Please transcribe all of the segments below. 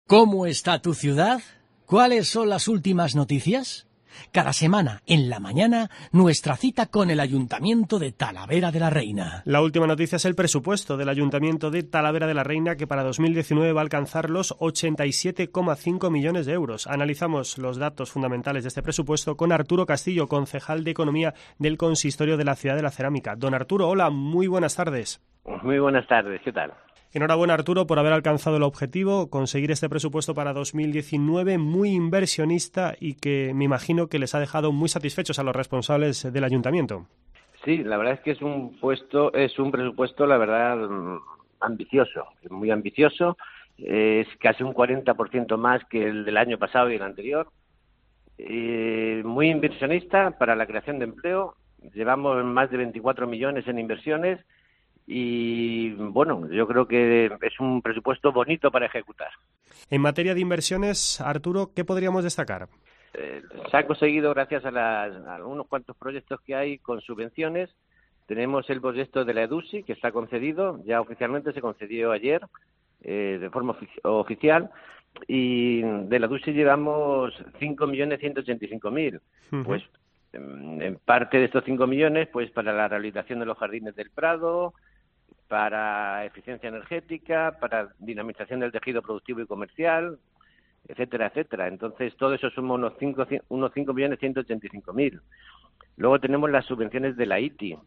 ¿Cómo está tu ciudad? ¿Cuáles son las últimas noticias? Cada semana, en la mañana, nuestra cita con el Ayuntamiento de Talavera de la Reina. La última noticia es el presupuesto del Ayuntamiento de Talavera de la Reina, que para 2019 va a alcanzar los 87,5 millones de euros. Analizamos los datos fundamentales de este presupuesto con Arturo Castillo, concejal de Economía del Consistorio de la Ciudad de la Cerámica. Don Arturo, hola, muy buenas tardes. Muy buenas tardes, ¿qué tal? Enhorabuena, Arturo, por haber alcanzado el objetivo, conseguir este presupuesto para 2019 muy inversionista y que me imagino que les ha dejado muy satisfechos a los responsables del ayuntamiento. Sí, la verdad es que es un presupuesto, la verdad, ambicioso, muy ambicioso. Es casi un 40% más que el del año pasado y el anterior. Muy inversionista para la creación de empleo. Llevamos más de 24 millones en inversiones. Y bueno, yo creo que es un presupuesto bonito para ejecutar. En materia de inversiones, Arturo, ¿qué podríamos destacar? Se ha conseguido gracias a unos cuantos proyectos que hay con subvenciones. Tenemos el proyecto de la EDUSI, que está concedido, ya oficialmente se concedió ayer, de forma oficial, y de la EDUSI llevamos 5.185.000. Uh-huh. Pues en parte de estos 5 millones, pues para la rehabilitación de los jardines del Prado, para eficiencia energética, para dinamización del tejido productivo y comercial, etcétera, etcétera. Entonces, todo eso suma unos 5.185.000. Luego tenemos las subvenciones de la ITI,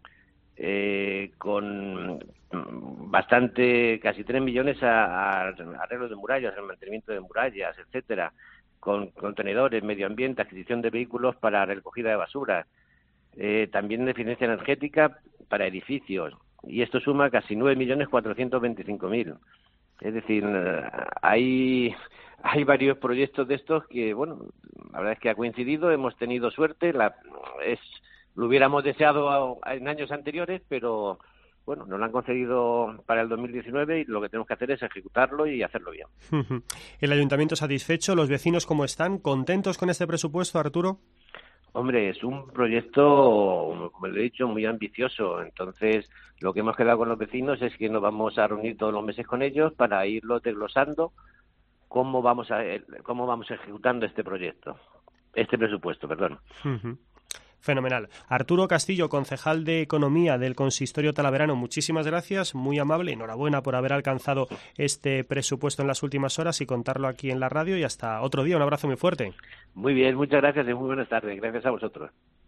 con bastante, casi 3 millones a arreglos de murallas, al mantenimiento de murallas, etcétera, con contenedores, medio ambiente, adquisición de vehículos para recogida de basura, también de eficiencia energética para edificios. Y esto suma casi 9.425.000. Es decir, hay varios proyectos de estos que, bueno, la verdad es que ha coincidido, hemos tenido suerte, lo hubiéramos deseado en años anteriores, pero bueno, nos lo han concedido para el 2019 y lo que tenemos que hacer es ejecutarlo y hacerlo bien. ¿El ayuntamiento satisfecho? ¿Los vecinos cómo están? ¿Contentos con este presupuesto, Arturo? Hombre, es un proyecto, como le he dicho, muy ambicioso. Entonces, lo que hemos quedado con los vecinos es que nos vamos a reunir todos los meses con ellos para irlo desglosando cómo vamos ejecutando este presupuesto, perdón. Uh-huh. Fenomenal. Arturo Castillo, concejal de Economía del Consistorio Talaverano, muchísimas gracias, muy amable, enhorabuena por haber alcanzado este presupuesto en las últimas horas y contarlo aquí en la radio y hasta otro día. Un abrazo muy fuerte. Muy bien, muchas gracias y muy buenas tardes. Gracias a vosotros.